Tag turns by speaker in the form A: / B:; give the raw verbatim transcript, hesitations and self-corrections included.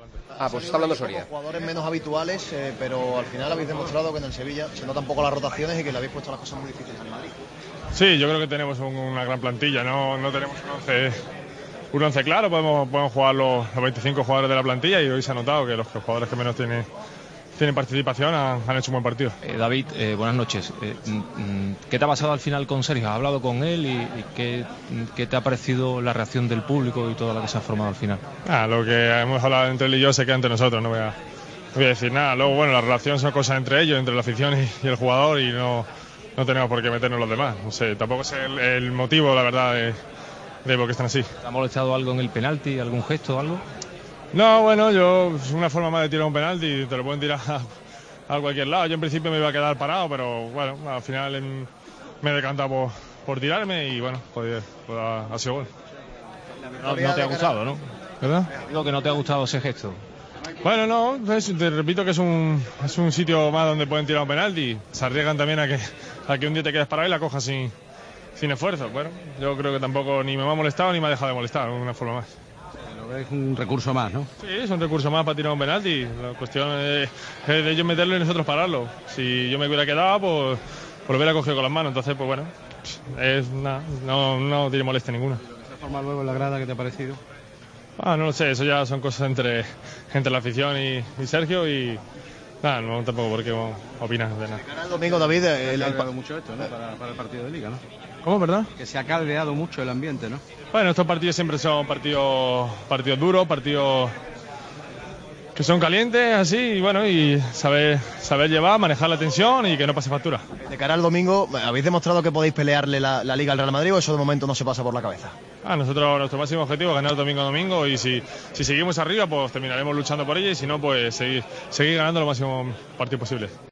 A: Ah, pues está hablando Soria.
B: Jugadores menos habituales, eh, pero al final habéis demostrado que en el Sevilla se notan un poco las rotaciones y que le habéis puesto las cosas muy difíciles al Madrid.
C: Sí, yo creo que tenemos un, una gran plantilla, no, no tenemos un once, un once claro, podemos, podemos jugar los, los veinticinco jugadores de la plantilla y hoy se ha notado que los, que los jugadores que menos tienen, tienen participación han, han hecho un buen partido.
D: Eh, David, eh, buenas noches. Eh, ¿Qué te ha pasado al final con Sergio? ¿Has hablado con él y, y qué, qué te ha parecido la reacción del público y todo lo que se ha formado al final?
C: Ah, lo que hemos hablado entre él y yo se queda entre nosotros, no voy a, no voy a decir nada. Luego, bueno, la relación son cosas entre ellos, entre la afición y, y el jugador y no, no tenemos por qué meternos los demás. No sé, tampoco sé el, el motivo, la verdad, de, de por qué están así.
D: ¿Te ha molestado algo en el penalti, algún gesto o algo?
C: No, bueno, yo es una forma más de tirar un penalti, te lo pueden tirar a, a cualquier lado. Yo en principio me iba a quedar parado, pero bueno, al final en, me he decantado por, por tirarme y bueno, pues, pues ha, ha sido gol.
D: No, no te ha gustado, ¿no?
C: ¿Verdad?
D: Digo que no te ha gustado ese gesto.
C: Bueno, no, es, te repito que es un, es un sitio más donde pueden tirar un penalti. Se arriesgan también a que, a que un día te quedes parado y la cojas sin, sin esfuerzo. Bueno, yo creo que tampoco ni me ha molestado ni me ha dejado de molestar, una forma más.
E: Es un recurso más, ¿no?
C: Sí, es un recurso más para tirar un penalti. La cuestión es, es de ellos meterlo y nosotros pararlo. Si yo me hubiera quedado, pues, pues lo hubiera cogido con las manos. Entonces, pues bueno, es una, no, no tiene molestia ninguna.
E: ¿De esa forma luego en la grada qué te ha parecido?
C: Ah, no lo sé, eso ya son cosas entre, entre la afición y, y Sergio y nada, no tampoco por qué opinas de nada.
B: El domingo, David, el,
E: Se ha
B: el,
E: caldeado mucho esto, ¿no? Para, para el partido de Liga, ¿no?
C: ¿Cómo, verdad?
E: Que se ha caldeado mucho el ambiente, ¿no?
C: Bueno, estos partidos siempre son partidos, partidos duros, partidos que son calientes, así, y bueno, y saber, saber llevar, manejar la tensión y que no pase factura.
B: de cara al domingo, ¿habéis demostrado que podéis pelearle la, la Liga al Real Madrid o eso de momento no se pasa por la cabeza?
C: Ah, nosotros, nuestro máximo objetivo es ganar domingo a domingo y si, si seguimos arriba, pues terminaremos luchando por ella y si no, pues seguir, seguir ganando lo máximo partido posible.